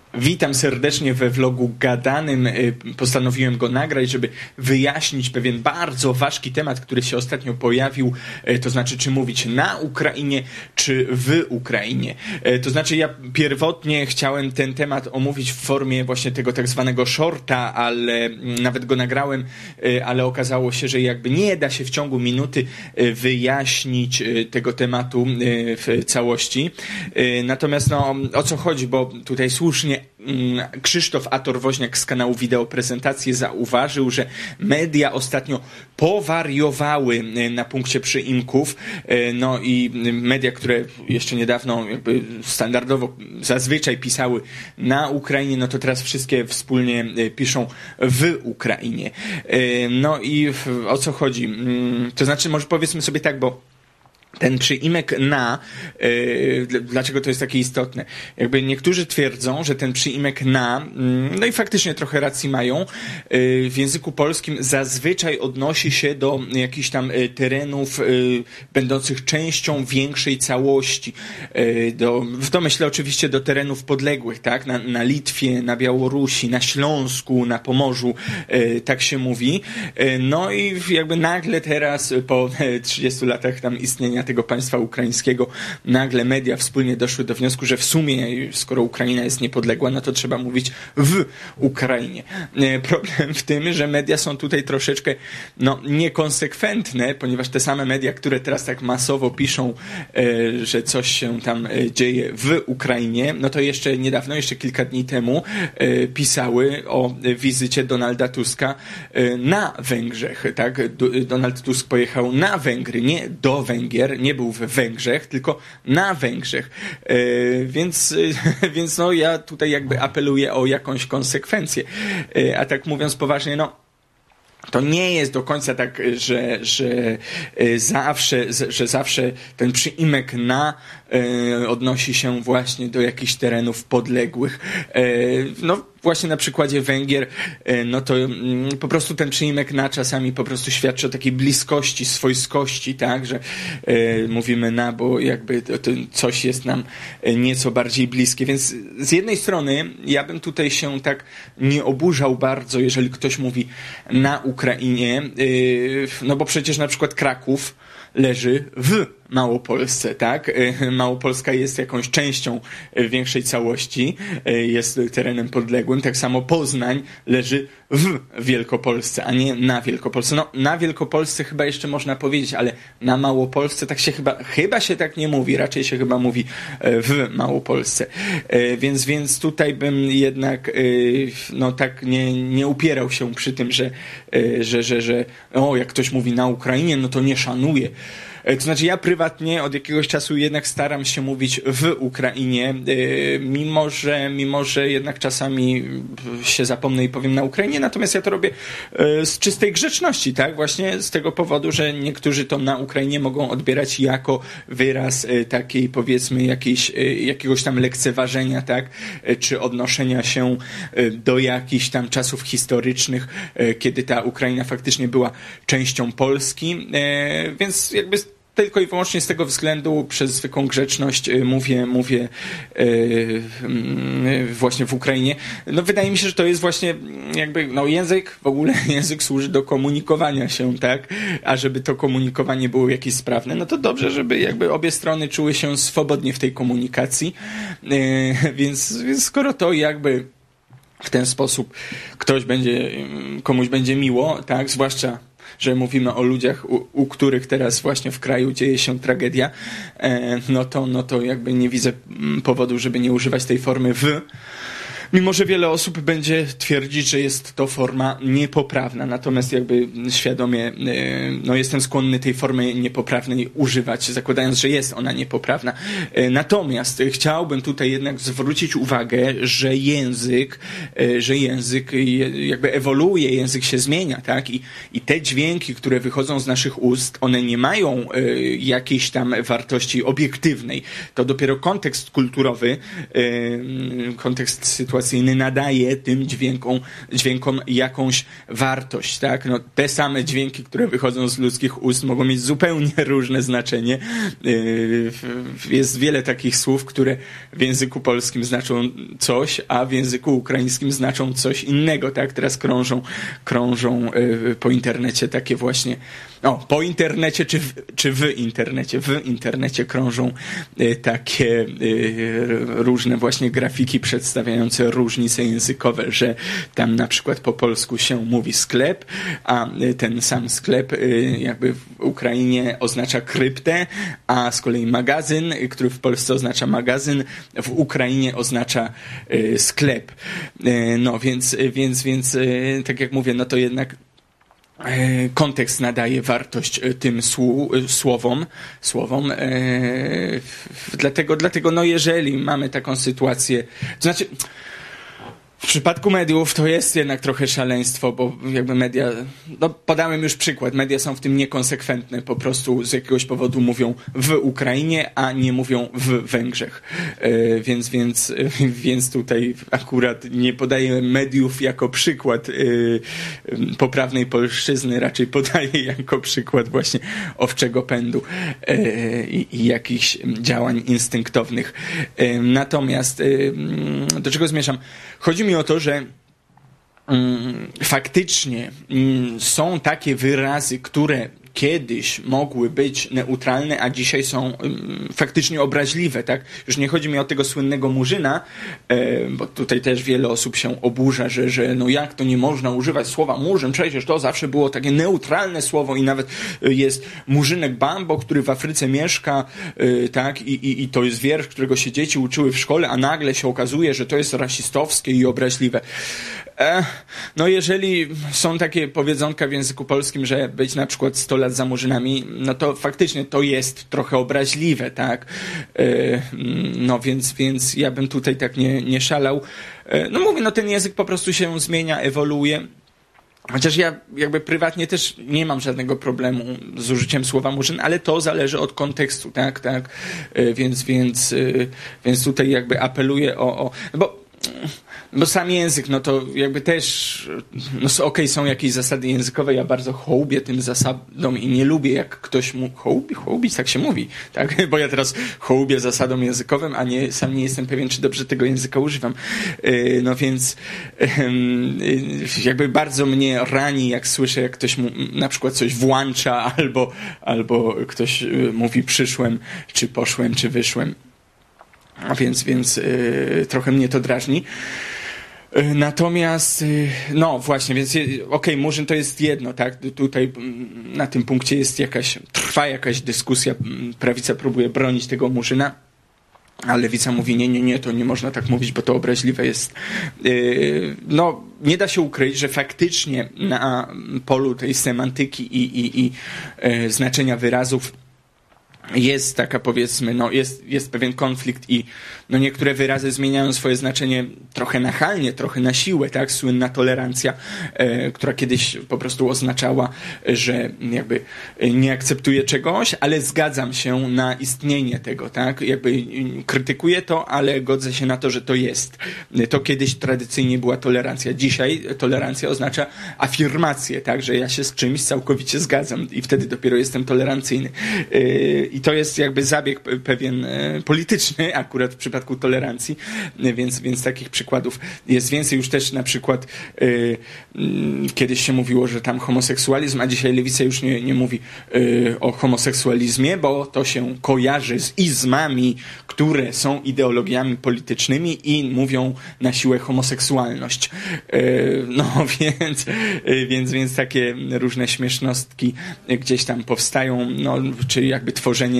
Witam serdecznie we vlogu gadanym. Postanowiłem go nagrać, żeby wyjaśnić pewien bardzo ważki temat, który się ostatnio pojawił, to znaczy czy mówić na Ukrainie, czy w Ukrainie. To znaczy ja pierwotnie chciałem ten temat omówić w formie właśnie tego tak zwanego shorta, ale nawet go nagrałem, ale okazało się, że jakby nie da się w ciągu minuty wyjaśnić tego tematu w całości. Natomiast no, o co chodzi, bo tutaj słusznie Krzysztof Ator-Woźniak z kanału Wideo Prezentacje zauważył, że media ostatnio powariowały na punkcie przyimków, no i media, które jeszcze niedawno jakby standardowo zazwyczaj pisały na Ukrainie, no to teraz wszystkie wspólnie piszą w Ukrainie. No i o co chodzi? To znaczy może powiedzmy sobie tak, bo ten przyimek na, dlaczego to jest takie istotne? Jakby niektórzy twierdzą, że ten przyimek na, no i faktycznie trochę racji mają, w języku polskim zazwyczaj odnosi się do jakichś tam terenów będących częścią większej całości. W domyśle oczywiście do terenów podległych, tak? Na Litwie, na Białorusi, na Śląsku, na Pomorzu, tak się mówi. No i jakby nagle teraz po 30 latach tam istnienia tego państwa ukraińskiego, nagle media wspólnie doszły do wniosku, że w sumie, skoro Ukraina jest niepodległa, no to trzeba mówić w Ukrainie. Problem w tym, że media są tutaj troszeczkę niekonsekwentne, ponieważ te same media, które teraz tak masowo piszą, że coś się tam dzieje w Ukrainie, no to jeszcze niedawno, jeszcze kilka dni temu pisały o wizycie Donalda Tuska na Węgrzech. Tak? Donald Tusk pojechał na Węgry, nie do Węgier, nie był we Węgrzech, tylko na Węgrzech. Więc no ja tutaj jakby apeluję o jakąś konsekwencję. A tak mówiąc poważnie, no to nie jest do końca tak, że zawsze ten przyimek na odnosi się właśnie do jakichś terenów podległych. No właśnie na przykładzie Węgier, no to po prostu ten przyimek na czasami po prostu świadczy o takiej bliskości, swojskości, tak, że mówimy na, bo jakby to coś jest nam nieco bardziej bliskie. Więc z jednej strony ja bym tutaj się tak nie oburzał bardzo, jeżeli ktoś mówi na Ukrainie, no bo przecież na przykład Kraków leży w Małopolsce, tak? Małopolska jest jakąś częścią większej całości, jest terenem podległym, tak samo Poznań leży w Wielkopolsce, a nie na Wielkopolsce. No, na Wielkopolsce chyba jeszcze można powiedzieć, ale na Małopolsce tak się chyba się tak nie mówi, raczej się chyba mówi w Małopolsce. Więc tutaj bym jednak no tak nie upierał się przy tym, że jak ktoś mówi na Ukrainie, no to nie szanuje. To znaczy ja prywatnie od jakiegoś czasu jednak staram się mówić w Ukrainie, mimo że jednak czasami się zapomnę i powiem na Ukrainie, natomiast ja to robię z czystej grzeczności, tak? Właśnie z tego powodu, że niektórzy to na Ukrainie mogą odbierać jako wyraz takiej powiedzmy jakiegoś tam lekceważenia, tak? Czy odnoszenia się do jakichś tam czasów historycznych, kiedy ta Ukraina faktycznie była częścią Polski, więc jakby tylko i wyłącznie z tego względu przez zwykłą grzeczność mówię właśnie w Ukrainie. No wydaje mi się, że to jest właśnie jakby język służy do komunikowania się, tak? A żeby to komunikowanie było jakieś sprawne, no to dobrze, żeby jakby obie strony czuły się swobodnie w tej komunikacji. Więc skoro to jakby w ten sposób komuś będzie miło, tak? Zwłaszcza że mówimy o ludziach, u których teraz właśnie w kraju dzieje się tragedia, no to jakby nie widzę powodu, żeby nie używać tej formy w. Mimo że wiele osób będzie twierdzić, że jest to forma niepoprawna, natomiast jakby świadomie jestem skłonny tej formy niepoprawnej używać, zakładając, że jest ona niepoprawna. Natomiast chciałbym tutaj jednak zwrócić uwagę, że język jakby ewoluuje, język się zmienia, tak? I te dźwięki, które wychodzą z naszych ust, one nie mają jakiejś tam wartości obiektywnej. To dopiero kontekst kulturowy, kontekst sytuacji ewakuacyjny nadaje tym dźwiękom jakąś wartość, tak? No, te same dźwięki, które wychodzą z ludzkich ust, mogą mieć zupełnie różne znaczenie. Jest wiele takich słów, które w języku polskim znaczą coś, a w języku ukraińskim znaczą coś innego, tak? Teraz krążą po internecie takie właśnie, po internecie czy w internecie? W internecie krążą takie różne właśnie grafiki przedstawiające różnice językowe, że tam na przykład po polsku się mówi sklep, a ten sam sklep jakby w Ukrainie oznacza kryptę, a z kolei magazyn, który w Polsce oznacza magazyn, w Ukrainie oznacza sklep. No więc tak jak mówię, no to jednak kontekst nadaje wartość tym słowom. Dlatego no jeżeli mamy taką sytuację, to znaczy w przypadku mediów to jest jednak trochę szaleństwo, bo jakby media, podałem już przykład, media są w tym niekonsekwentne, po prostu z jakiegoś powodu mówią w Ukrainie, a nie mówią w Węgrzech. Więc tutaj akurat nie podaję mediów jako przykład poprawnej polszczyzny, raczej podaję jako przykład właśnie owczego pędu i jakichś działań instynktownych. Natomiast do czego zmierzam? Chodzi mi o to, że faktycznie są takie wyrazy, które kiedyś mogły być neutralne, a dzisiaj są faktycznie obraźliwe, tak? Już nie chodzi mi o tego słynnego Murzyna, bo tutaj też wiele osób się oburza, że no jak to nie można używać słowa Murzyn, przecież to zawsze było takie neutralne słowo i nawet jest Murzynek Bambo, który w Afryce mieszka, tak? I to jest wiersz, którego się dzieci uczyły w szkole, a nagle się okazuje, że to jest rasistowskie i obraźliwe. No jeżeli są takie powiedzonka w języku polskim, że być na przykład 100 lat za Murzynami, no to faktycznie to jest trochę obraźliwe, tak? No więc ja bym tutaj tak nie szalał. No mówię, no ten język po prostu się zmienia, ewoluuje. Chociaż ja jakby prywatnie też nie mam żadnego problemu z użyciem słowa Murzyn, ale to zależy od kontekstu, tak? Więc tutaj jakby apeluję bo sam język, no to jakby też, no okej, są jakieś zasady językowe, ja bardzo hołubię tym zasadom i nie lubię, jak ktoś hołubić, tak się mówi, tak? Bo ja teraz hołubię zasadom językowym, a sam nie jestem pewien, czy dobrze tego języka używam. No więc jakby bardzo mnie rani, jak słyszę, jak ktoś na przykład coś włącza, albo ktoś mówi przyszłem, czy poszłem, czy wyszłem. Więc trochę mnie to drażni. Natomiast, no właśnie, więc Murzyn to jest jedno, tak? Tutaj na tym punkcie trwa jakaś dyskusja, prawica próbuje bronić tego Murzyna, a lewica mówi nie, to nie można tak mówić, bo to obraźliwe jest. No, nie da się ukryć, że faktycznie na polu tej semantyki i znaczenia wyrazów jest taka, powiedzmy, no jest pewien konflikt i no niektóre wyrazy zmieniają swoje znaczenie trochę nachalnie, trochę na siłę, tak? Słynna tolerancja, która kiedyś po prostu oznaczała, że jakby nie akceptuję czegoś, ale zgadzam się na istnienie tego, tak? Jakby krytykuję to, ale godzę się na to, że to jest. To kiedyś tradycyjnie była tolerancja. Dzisiaj tolerancja oznacza afirmację, tak? Że ja się z czymś całkowicie zgadzam i wtedy dopiero jestem tolerancyjny. I to jest jakby zabieg pewien polityczny akurat w przypadku tolerancji, więc takich przykładów jest więcej. Już też na przykład kiedyś się mówiło, że tam homoseksualizm, a dzisiaj lewica już nie mówi o homoseksualizmie, bo to się kojarzy z izmami, które są ideologiami politycznymi i mówią na siłę homoseksualność. No więc takie różne śmiesznostki gdzieś tam powstają, no, czy jakby tworzenie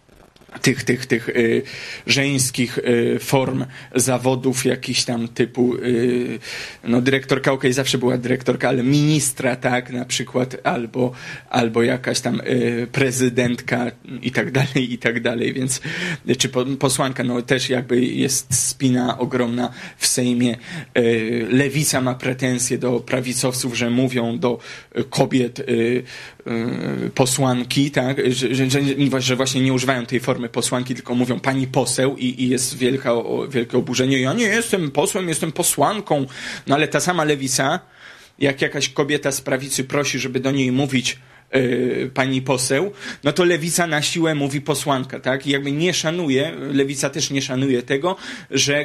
tych żeńskich form zawodów jakichś tam typu no dyrektorka, zawsze była dyrektorka, ale ministra, tak, na przykład, albo jakaś tam prezydentka i tak dalej, więc czy posłanka, no też jakby jest spina ogromna w Sejmie. Lewica ma pretensje do prawicowców, że mówią do kobiet posłanki, tak, że właśnie nie używają tej formy formy posłanki, tylko mówią pani poseł i jest wielkie oburzenie. Ja nie jestem posłem, jestem posłanką. No ale ta sama Lewica, jak jakaś kobieta z prawicy prosi, żeby do niej mówić pani poseł, no to Lewica na siłę mówi posłanka, tak? I jakby nie szanuje, Lewica też nie szanuje tego, że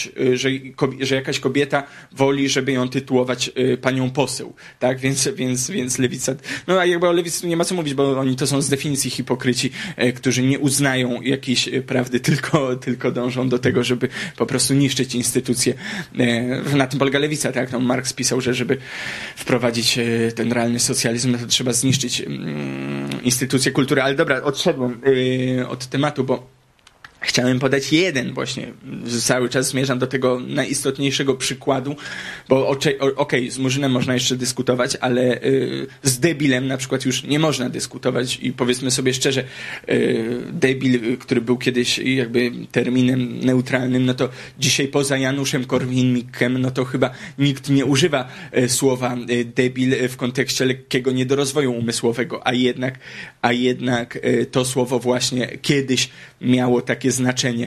że jakaś kobieta woli, żeby ją tytułować panią poseł, tak? Więc Lewica, no a jakby o Lewicy tu nie ma co mówić, bo oni to są z definicji hipokryci, którzy nie uznają jakiejś prawdy, tylko dążą do tego, żeby po prostu niszczyć instytucje. Na tym polega Lewica, tak? No Marks pisał, że żeby wprowadzić ten realny socjalizm, no to trzeba zniszczyć instytucje kultury. Ale dobra, odszedłem od tematu, bo chciałem podać jeden właśnie, cały czas zmierzam do tego najistotniejszego przykładu, bo okej, z Murzynem można jeszcze dyskutować, ale z debilem na przykład już nie można dyskutować i powiedzmy sobie szczerze, debil, który był kiedyś jakby terminem neutralnym, no to dzisiaj poza Januszem Korwin-Mikkem, no to chyba nikt nie używa słowa debil w kontekście lekkiego niedorozwoju umysłowego, a jednak to słowo właśnie kiedyś miało takie znaczenie.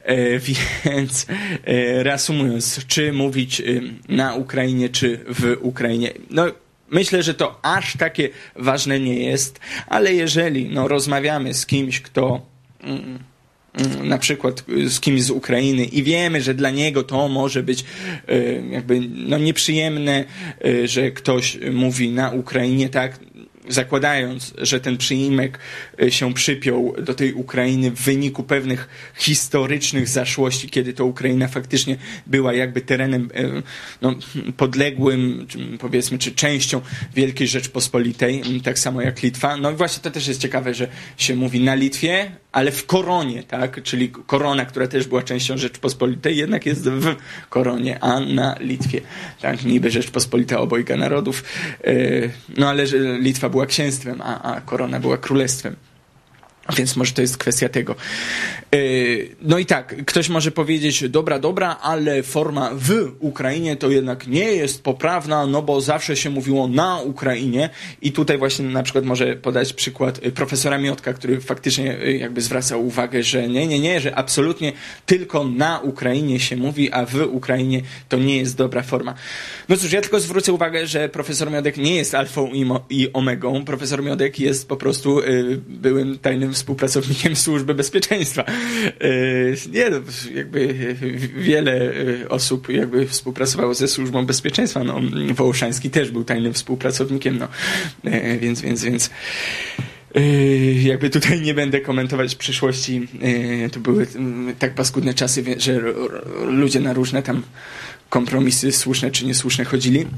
Więc reasumując, czy mówić na Ukrainie, czy w Ukrainie, no myślę, że to aż takie ważne nie jest, ale jeżeli rozmawiamy z kimś, kto na przykład z kimś z Ukrainy i wiemy, że dla niego to może być jakby nieprzyjemne, że ktoś mówi na Ukrainie, tak, zakładając, że ten przyimek się przypiął do tej Ukrainy w wyniku pewnych historycznych zaszłości, kiedy to Ukraina faktycznie była jakby terenem podległym, powiedzmy, czy częścią Wielkiej Rzeczpospolitej, tak samo jak Litwa. No i właśnie to też jest ciekawe, że się mówi na Litwie, ale w koronie, tak? Czyli korona, która też była częścią Rzeczpospolitej, jednak jest w koronie, a na Litwie. Tak, niby Rzeczpospolita obojga narodów, no ale że Litwa była księstwem, a korona była królestwem. Więc może to jest kwestia tego. No i tak, ktoś może powiedzieć, dobra, ale forma w Ukrainie to jednak nie jest poprawna, no bo zawsze się mówiło na Ukrainie i tutaj właśnie na przykład może podać przykład profesora Miotka, który faktycznie jakby zwracał uwagę, że nie, że absolutnie tylko na Ukrainie się mówi, a w Ukrainie to nie jest dobra forma. No cóż, ja tylko zwrócę uwagę, że profesor Miodek nie jest alfą i omegą. Profesor Miodek jest po byłym tajnym współpracownikiem Służby Bezpieczeństwa. Nie, no, jakby wiele osób jakby współpracowało ze Służbą Bezpieczeństwa. No, Wołoszański też był tajnym współpracownikiem, no, więc jakby tutaj nie będę komentować przyszłości. To były tak paskudne czasy, że ludzie na różne tam kompromisy słuszne czy niesłuszne chodzili.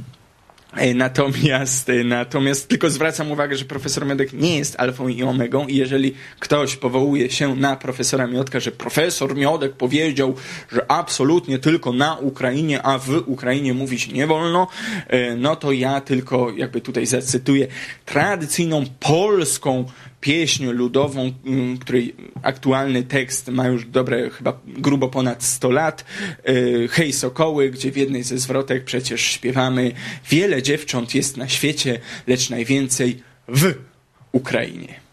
Natomiast tylko zwracam uwagę, że profesor Miodek nie jest alfą i omegą i jeżeli ktoś powołuje się na profesora Miodka, że profesor Miodek powiedział, że absolutnie tylko na Ukrainie, a w Ukrainie mówić nie wolno, no to ja tylko jakby tutaj zacytuję tradycyjną polską pieśń ludową, której aktualny tekst ma już chyba grubo ponad 100 lat. Hej Sokoły, gdzie w jednej ze zwrotek przecież śpiewamy: wiele dziewcząt jest na świecie, lecz najwięcej w Ukrainie.